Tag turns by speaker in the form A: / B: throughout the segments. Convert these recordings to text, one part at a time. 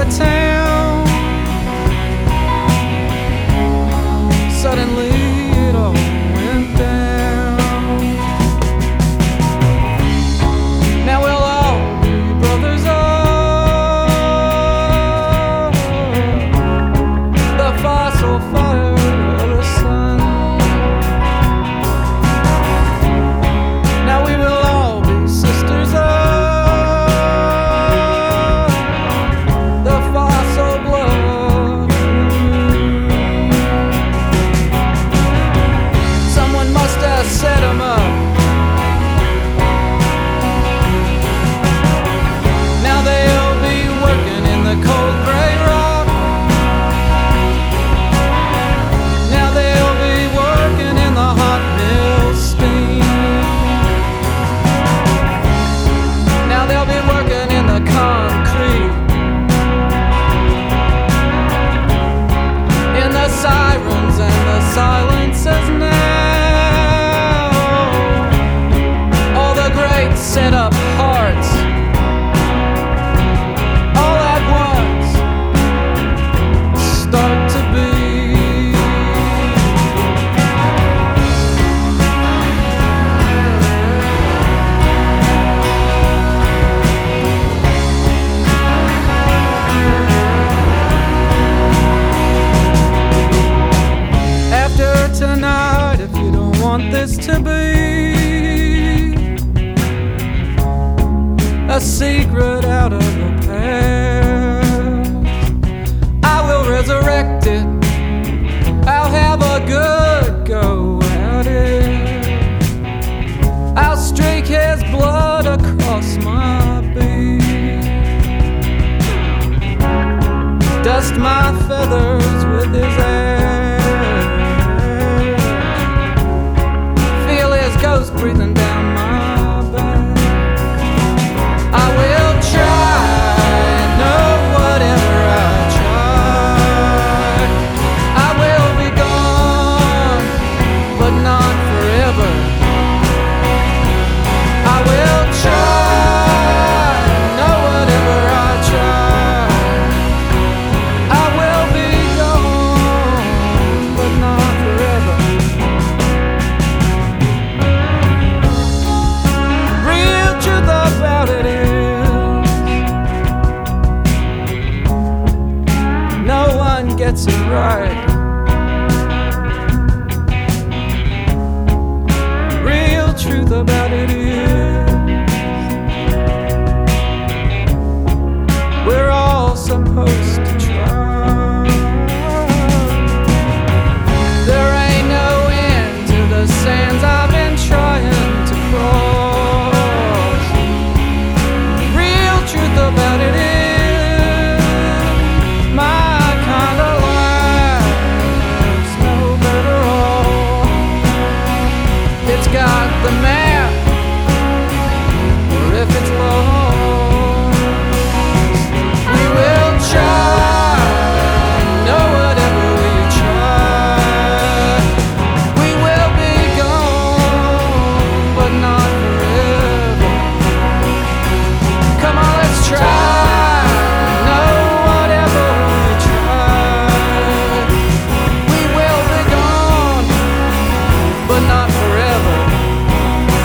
A: town. Suddenly it all went down. Now we'll all be brothers of the fossil fire of the sun. Now we will all be sisters of the fossil blood. Someone must have set 'em up. Now they'll be working in the cold gray rock. Now they'll be working in the hot mill steam. Now they'll be working in the concrete, in the sirens and the silences now. All the great set up hearts all at once start to beat. After tonight, if you don't want this to be a secret out of the past, I will resurrect it. I'll have a good go at it. I'll streak his blood across my beat, dust my feathers with his ash, feel his ghost breathing down my back. I will try, know whatever I try. I will be gone, but not forever. I will try, know whatever I try. I will be gone, but not forever. Real truth about it is, no one gets it right. Real truth about it is, we're all supposed to try. There ain't no end to the sands I've been trying to cross. Real truth about it is, my kind of life's no better off. It's got the map, or if it's lost, we will try, know whatever we try. We will be gone, but not forever. Come on, let's try, know whatever we try. We will be gone, but not forever.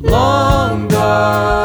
A: long gone.